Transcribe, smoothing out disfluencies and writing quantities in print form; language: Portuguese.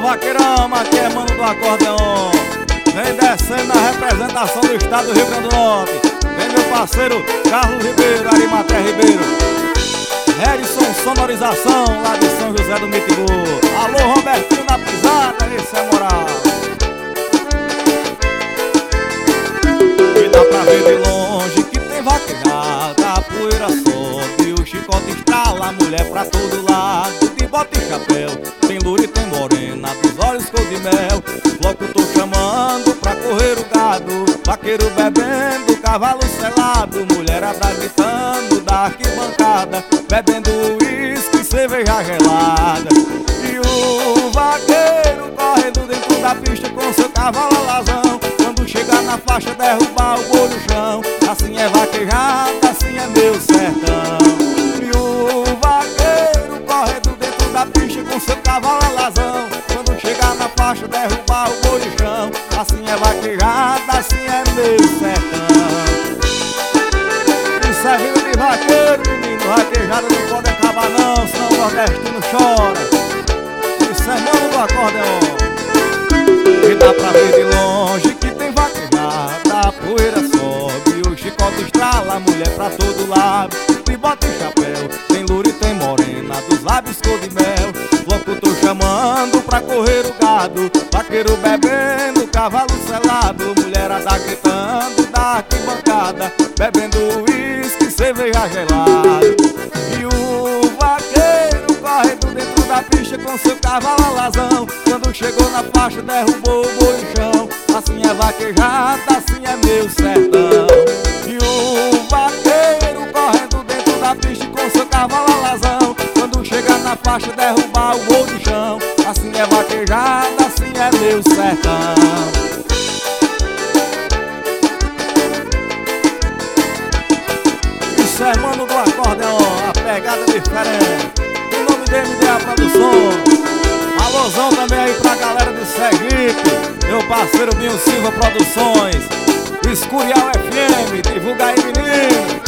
vaqueirão, aqui é mano do acordeon. Vem descendo na representação do estado do Rio Grande do Norte. Vem meu parceiro Carlos Ribeiro, Arimaté Ribeiro. Edson Sonorização, lá de São José do Mitibu. Alô Robertinho na pisada, esse é moral. E dá pra ver de longe que tem vaquejada, a poeira sobe, o chicote estrala, a mulher pra todo lado, de bota e chapéu, tem loura e tem morena, dos olhos cor de mel. Logo tô chamando pra correr o gado, vaqueiro bebendo, cavalo selado, mulherada gritando da arquibancada, bebendo uísque, cerveja gelada. E o vaqueiro correndo dentro da pista com seu cavalo alazão, quando chegar na faixa derrubar o boi no chão. Assim é vaquejada, assim é meu sertão. E o vaqueiro correndo dentro da pista com seu cavalo alazão, quando chegar na faixa derrubar o boi no chão. Assim é vaquejada, assim é meu sertão. Isso é vida de vaqueiro, menino. Vaquejada não pode acabar não, senão o nordestino chora. Isso é mano do acordeon. E dá pra ver de longe que tem vaquejada, a poeira sobe, o chicote estrala, a mulher pra todo lado, de bota e chapéu, tem loura e tem morena, dos lábios cor de mel. Louco tô chamando pra correr o gado, vaqueiro bebendo, cavalo selado, mulherada gritando da arquibancada, bebendo uísque, cerveja gelada. E o vaqueiro correndo dentro da pista com seu cavalo alazão, quando chegou na faixa derrubou o boi no chão. Assim é vaquejada, assim é meu sertão. E o vaqueiro correndo dentro da pista com seu cavalo alazão, quando chegar na faixa derrubar o boi no chão. Assim é vaquejada, assim é meu sertão. Isso é mano do acordeon, a pegada diferente. Em nome de MDA Produções. Alôzão também aí pra galera de Sergipe, meu parceiro Binho Silva Produções, Escurial FM, divulga aí menino.